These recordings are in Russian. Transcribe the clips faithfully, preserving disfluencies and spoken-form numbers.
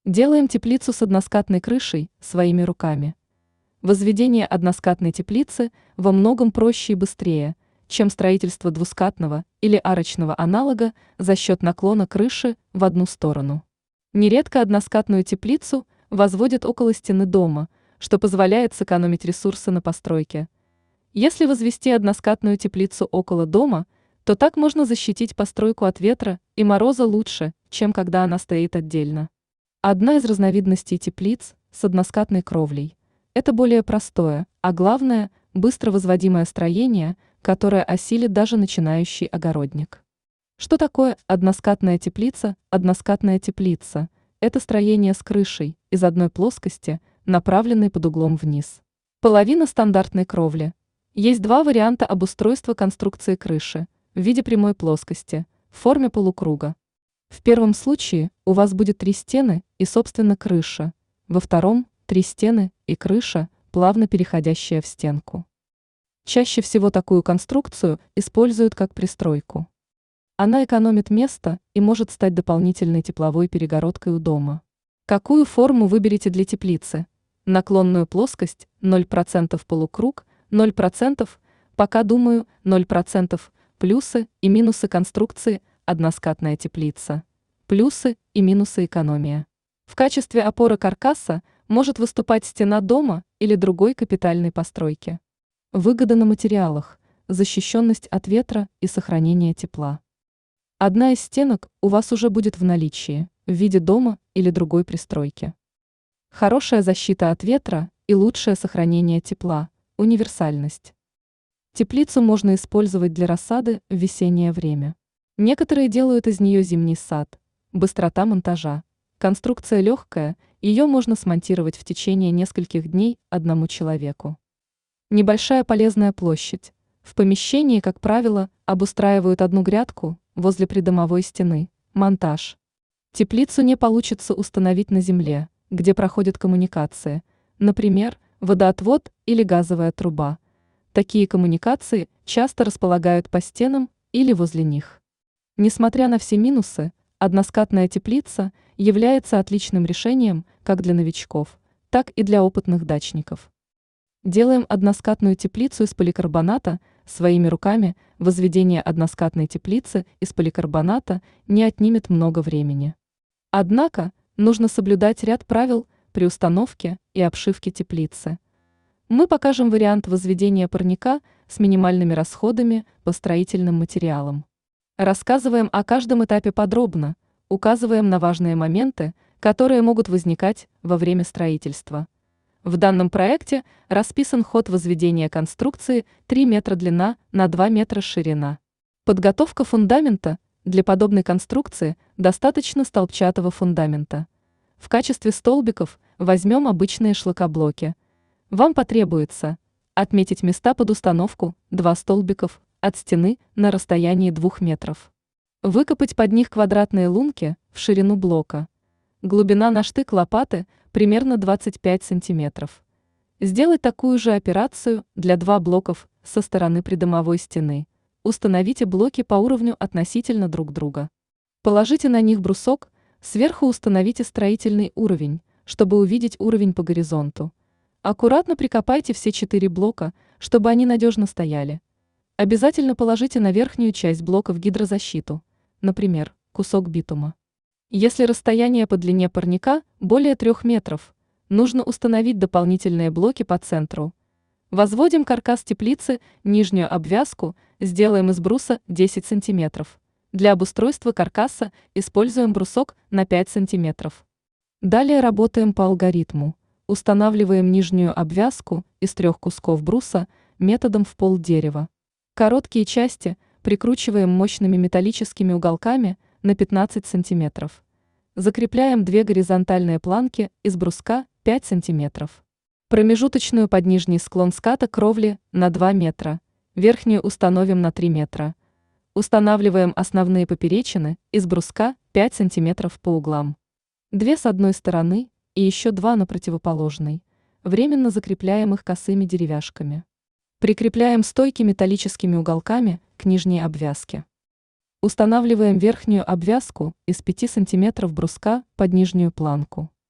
Делаем теплицу с односкатной крышей своими руками. Возведение односкатной теплицы во многом проще и быстрее, чем строительство двускатного или арочного аналога за счет наклона крыши в одну сторону. Нередко односкатную теплицу возводят около стены дома, что позволяет сэкономить ресурсы на постройке. Если возвести односкатную теплицу около дома, то так можно защитить постройку от ветра и мороза лучше, чем когда она стоит отдельно. Одна из разновидностей теплиц с односкатной кровлей – это более простое, а главное – быстро возводимое строение, которое осилит даже начинающий огородник. Что такое односкатная теплица? Односкатная теплица – это строение с крышей из одной плоскости, направленной под углом вниз. Половина стандартной кровли. Есть два варианта обустройства конструкции крыши в виде прямой плоскости, в форме полукруга. В первом случае у вас будет три стены и, собственно, крыша, во втором – три стены и крыша, плавно переходящая в стенку. Чаще всего такую конструкцию используют как пристройку. Она экономит место и может стать дополнительной тепловой перегородкой у дома. Какую форму выберете для теплицы? Наклонную плоскость – ноль процентов, полукруг – ноль процентов, пока думаю – ноль процентов, плюсы и минусы конструкции односкатная теплица. Плюсы и минусы экономия. В качестве опоры каркаса может выступать стена дома или другой капитальной постройки. Выгода на материалах, защищенность от ветра и сохранение тепла. Одна из стенок у вас уже будет в наличии, в виде дома или другой пристройки. Хорошая защита от ветра и лучшее сохранение тепла, универсальность. Теплицу можно использовать для рассады в весеннее время. Некоторые делают из нее зимний сад. Быстрота монтажа. Конструкция легкая, ее можно смонтировать в течение нескольких дней одному человеку. Небольшая полезная площадь. В помещении, как правило, обустраивают одну грядку возле придомовой стены. Монтаж. Теплицу не получится установить на земле, где проходят коммуникации, например, водоотвод или газовая труба. Такие коммуникации часто располагают по стенам или возле них. Несмотря на все минусы, односкатная теплица является отличным решением как для новичков, так и для опытных дачников. Делаем односкатную теплицу из поликарбоната своими руками. Возведение односкатной теплицы из поликарбоната не отнимет много времени. Однако, нужно соблюдать ряд правил при установке и обшивке теплицы. Мы покажем вариант возведения парника с минимальными расходами по строительным материалам. Рассказываем о каждом этапе подробно, указываем на важные моменты, которые могут возникать во время строительства. В данном проекте расписан ход возведения конструкции три метра длина на два метра ширина. Подготовка фундамента. Для подобной конструкции достаточно столбчатого фундамента. В качестве столбиков возьмем обычные шлакоблоки. Вам потребуется отметить места под установку, два столбиков, от стены на расстоянии двух метров. Выкопать под них квадратные лунки в ширину блока. Глубина на штык лопаты примерно двадцать пять сантиметров. Сделать такую же операцию для двух блоков со стороны придомовой стены. Установите блоки по уровню относительно друг друга. Положите на них брусок, сверху установите строительный уровень, чтобы увидеть уровень по горизонту. Аккуратно прикопайте все четыре блока, чтобы они надежно стояли. Обязательно положите на верхнюю часть блоков гидрозащиту, например, кусок битума. Если расстояние по длине парника более трех метров, нужно установить дополнительные блоки по центру. Возводим каркас теплицы, нижнюю обвязку сделаем из бруса десять сантиметров. Для обустройства каркаса используем брусок на пять сантиметров. Далее работаем по алгоритму. Устанавливаем нижнюю обвязку из трех кусков бруса методом в пол дерева. Короткие части прикручиваем мощными металлическими уголками на пятнадцать сантиметров. Закрепляем две горизонтальные планки из бруска пять сантиметров. Промежуточную под нижний склон ската кровли на два метра, верхнюю установим на три метра. Устанавливаем основные поперечины из бруска пять сантиметров по углам. Две с одной стороны и еще два на противоположной. Временно закрепляем их косыми деревяшками. Прикрепляем стойки металлическими уголками к нижней обвязке. Устанавливаем верхнюю обвязку из пяти сантиметров бруска под нижнюю планку.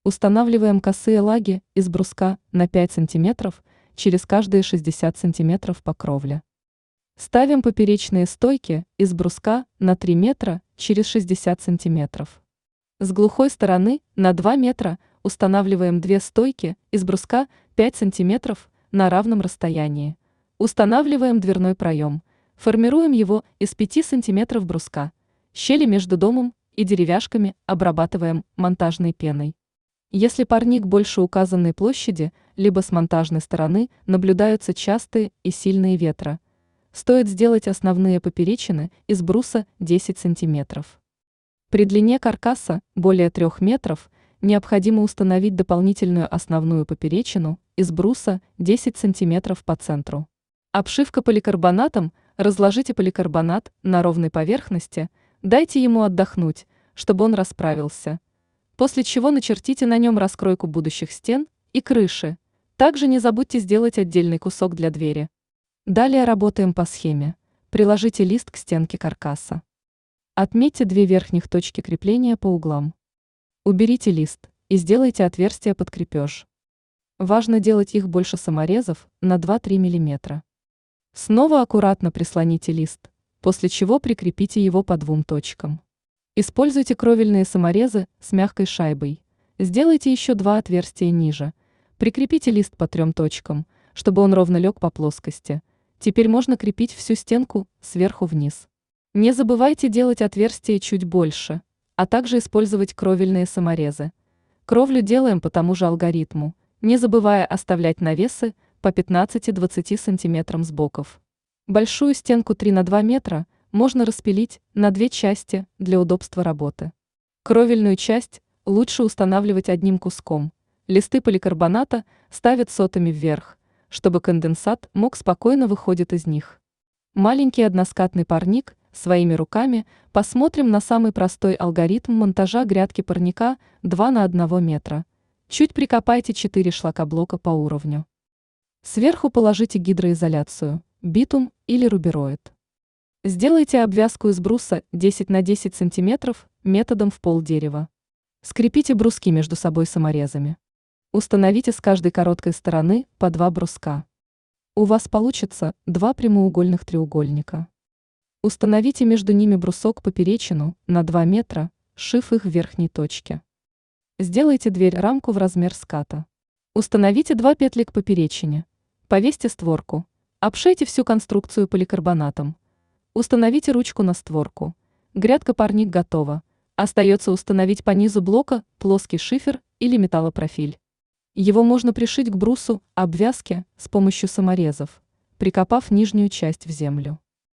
Устанавливаем косые лаги из бруска на пять сантиметров через каждые шестьдесят сантиметров по кровле. Ставим поперечные стойки из бруска на три метра через шестьдесят сантиметров. С глухой стороны на два метра устанавливаем две стойки из бруска пять сантиметров на равном расстоянии. Устанавливаем дверной проем. Формируем его из пяти сантиметров бруска. Щели между домом и деревяшками обрабатываем монтажной пеной. Если парник больше указанной площади, либо с монтажной стороны наблюдаются частые и сильные ветра, стоит сделать основные поперечины из бруса десять сантиметров. При длине каркаса более трёх метров необходимо установить дополнительную основную поперечину из бруса десять сантиметров по центру. Обшивка поликарбонатом. Разложите поликарбонат на ровной поверхности, дайте ему отдохнуть, чтобы он расправился. После чего начертите на нем раскройку будущих стен и крыши. Также не забудьте сделать отдельный кусок для двери. Далее работаем по схеме. Приложите лист к стенке каркаса. Отметьте две верхних точки крепления по углам. Уберите лист и сделайте отверстия под крепеж. Важно делать их больше саморезов на два-три миллиметра. Снова аккуратно прислоните лист, после чего прикрепите его по двум точкам. Используйте кровельные саморезы с мягкой шайбой. Сделайте еще два отверстия ниже. Прикрепите лист по трем точкам, чтобы он ровно лег по плоскости. Теперь можно крепить всю стенку сверху вниз. Не забывайте делать отверстия чуть больше, а также использовать кровельные саморезы. Кровлю делаем по тому же алгоритму, не забывая оставлять навесы по пятнадцати-двадцати сантиметрам с боков. Большую стенку три на два метра можно распилить на две части для удобства работы. Кровельную часть лучше устанавливать одним куском. Листы поликарбоната ставят сотами вверх, чтобы конденсат мог спокойно выходить из них. Маленький односкатный парник своими руками. Посмотрим на самый простой алгоритм монтажа грядки парника два на один метра. Чуть прикопайте четыре шлакоблока по уровню. Сверху положите гидроизоляцию, битум или рубероид. Сделайте обвязку из бруса десять на десять сантиметров методом в полдерева. Скрепите бруски между собой саморезами. Установите с каждой короткой стороны по два бруска. У вас получится два прямоугольных треугольника. Установите между ними брусок поперечину на два метра, сшив их в верхней точке. Сделайте дверь-рамку в размер ската. Установите два петли к поперечине. Повесьте створку. Обшейте всю конструкцию поликарбонатом. Установите ручку на створку. Грядка-парник готова. Остается установить по низу блока плоский шифер или металлопрофиль. Его можно пришить к брусу обвязки с помощью саморезов, прикопав нижнюю часть в землю.